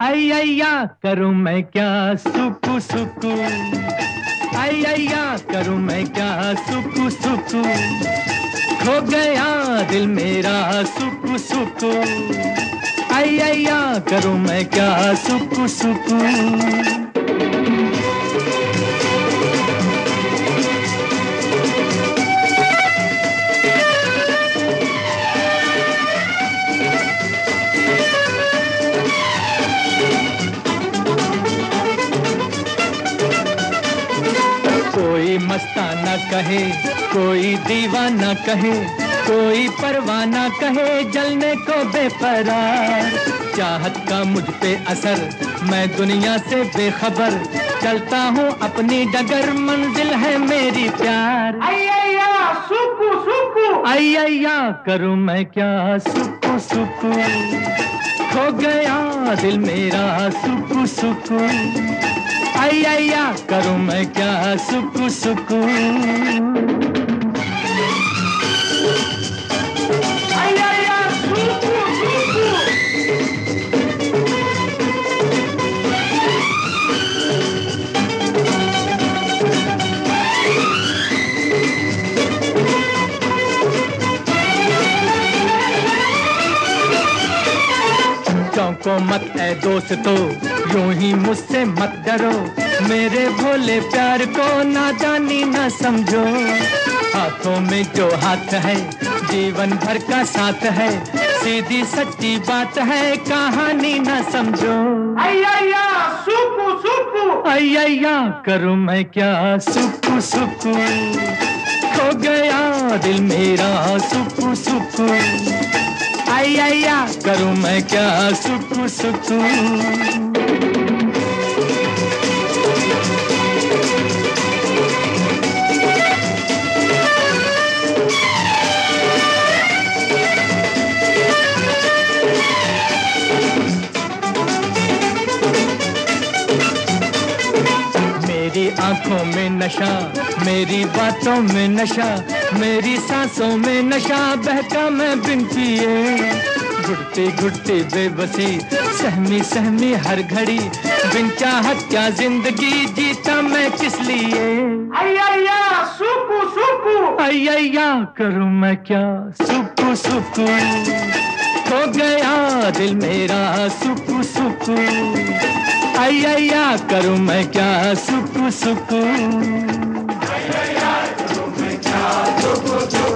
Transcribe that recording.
अय्या करूं मैं क्या सुकु सुकु, अय्या करूं मैं क्या सुकु सुकु, खो गया दिल मेरा सुकु सुकु, अय्या करूं मैं क्या सुकु सुकु। कोई मस्ताना कहे, कोई दीवाना कहे, कोई परवाना कहे, जलने को बेपरार। चाहत का मुझ पे असर, मैं दुनिया से बेखबर, चलता हूँ अपनी डगर, मंजिल है मेरी प्यार। अय्या सुकु सुकु, अय्या करूँ मैं क्या सुकु सुकु, खो गया दिल मेरा सुकु सुकु, अय्या करूं मैं क्या सुकु सुकु। अय्या सुकु सुकु, चौंको मत ऐ दोस्तों, यूं ही मुझसे मत डरो, मेरे भोले प्यार को नादानी न समझो। हाथों में जो हाथ है, जीवन भर का साथ है, सीधी सच्ची बात है, कहानी न समझो। अय्या सुकु सुकु, अय्या करूं मैं क्या सुकु सुकु, खो गया दिल मेरा सुकु सुकु, अय्या करूं मैं क्या सुकु सुकु। मेरी आंखों में नशा, मेरी बातों में नशा, मेरी सांसों में नशा, बहका मैं बिन पिए। घुटती घुटती बेबसी, सहमी सहमी हर घड़ी, बिन चाहत क्या जिंदगी जीता मैं किस लिए। अय्या सुकु सुकु, अय्या करूं मैं क्या सुकु सुकु, खो गया दिल मेरा सुकु सुकु, अय्या करूं मैं क्या सुकु सुकु। अय्या करूं मैं क्या सुकु सुकु।